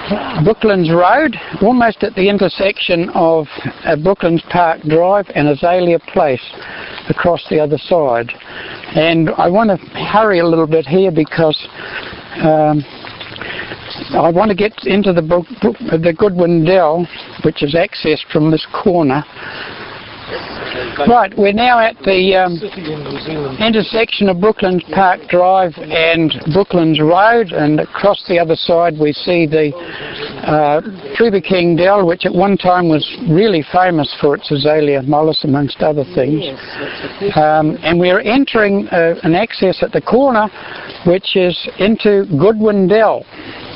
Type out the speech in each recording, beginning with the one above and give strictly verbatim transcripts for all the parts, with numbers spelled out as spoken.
Brooklands Road, almost at the intersection of uh, Brooklands Park Drive and Azalea Place across the other side. And I want to hurry a little bit here because um, I want to get into the, brook, brook, the Goodwin Dell, which is accessed from this corner. Right, we're now at the um, intersection of Brooklands Park Drive and Brooklands Road, and across the other side we see the uh, Trooper King Dell, which at one time was really famous for its azalea mollis amongst other things. Um, and we're entering uh, an access at the corner which is into Goodwin Dell.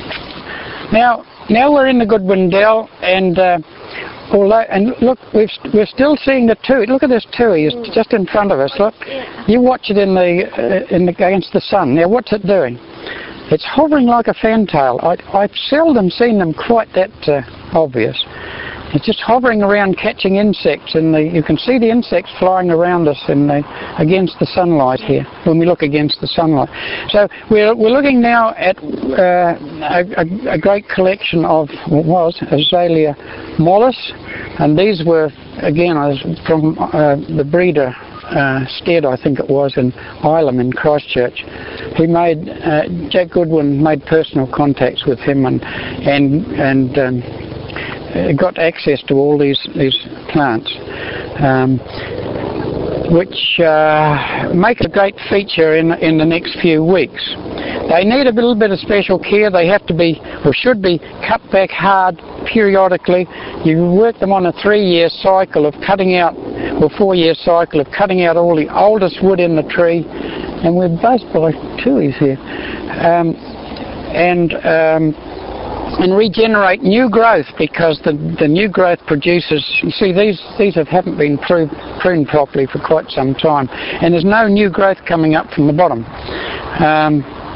Now, now we're in the Goodwin Dell, and uh, Although, and look, we've, we're still seeing the tui. Look at this tui, it's just in front of us. Look, you watch it in the, uh, in the against the sun. Now, what's it doing? It's hovering like a fantail. I, I've seldom seen them quite that uh, obvious. It's just hovering around, catching insects, and the, you can see the insects flying around us in the, against the sunlight here, when we look against the sunlight. So we're, we're looking now at uh, a, a great collection of, what was, Azalea mollis, and these were, again, from uh, the breeder, Uh, Stead, I think it was, in Ilam in Christchurch. He made, uh, Jack Goodwin made personal contacts with him and and and um, got access to all these these plants, um, which uh, make a great feature in in the next few weeks. They need a little bit of special care. They have to be, or should be, cut back hard periodically. You work them on a three-year cycle of cutting out, or four-year cycle of cutting out all the oldest wood in the tree, and we're based by tuis here, um, and um, and regenerate new growth, because the the new growth produces. You see, these these have, haven't been pruned, pruned properly for quite some time, and there's no new growth coming up from the bottom. Um,